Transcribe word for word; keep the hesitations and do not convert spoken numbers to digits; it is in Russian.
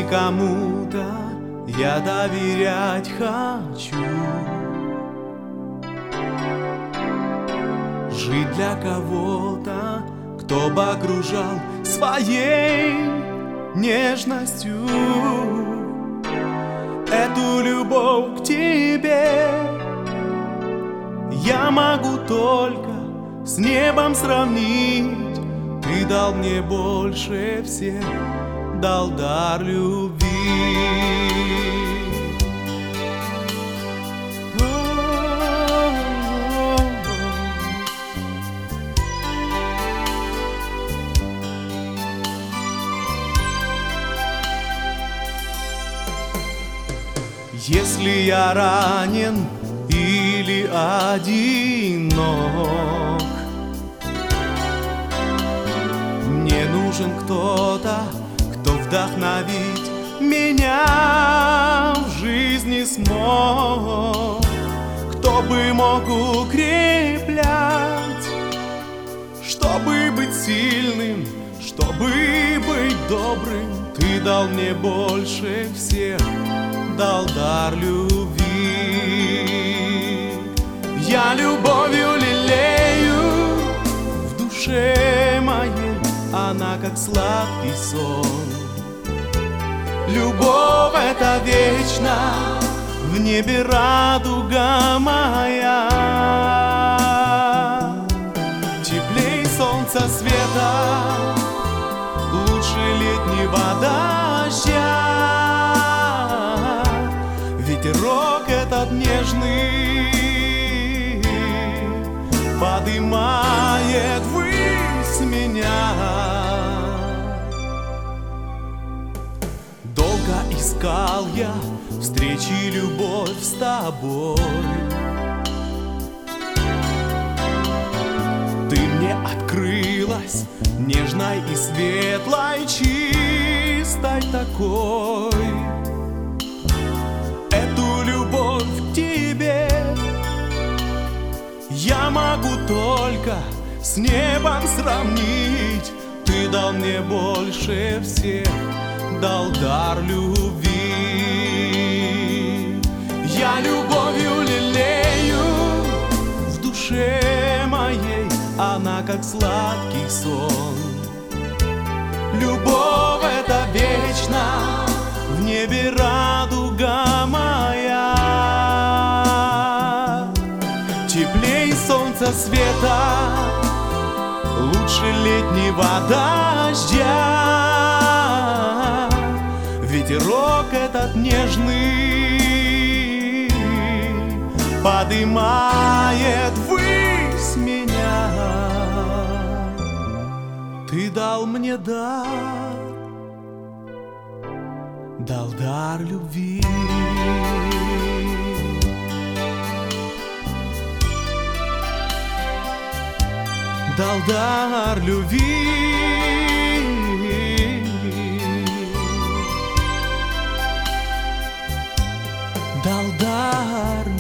кому-то я доверять хочу, жить для кого-то, кто бы окружал своей нежностью. Эту любовь к тебе я могу только с небом сравнить. Ты дал мне больше всех, дал дар любви. Если я ранен или одинок, мне нужен кто-то, кто вдохновить меня в жизни смог, кто бы мог укреплять, чтобы быть сильным, чтобы быть добрым. Ты дал мне больше всех, дал дар любви. Я любовью лелею в душе моей, она как сладкий сон. Любовь эта вечна, в небе радуга моя. Теплей солнца света, лучше летнего дождя. Ветерок этот нежный подымает ввысь меня. Долго искал я встречи любовь с тобой. Ты мне открылась нежной и светлой, чистой такой. Эту любовь к тебе я могу только с небом сравнить. Ты дал мне больше всех, дал дар любви. Я любовью лелею в душе моей, она как сладкий сон. Любовь эта вечна, в небе радуга моя. Теплей солнца света, лучше летнего дождя. Ветерок этот нежный подымает ввысь меня. Ты дал мне дар, дал дар любви. Дал дар любви. Дал дар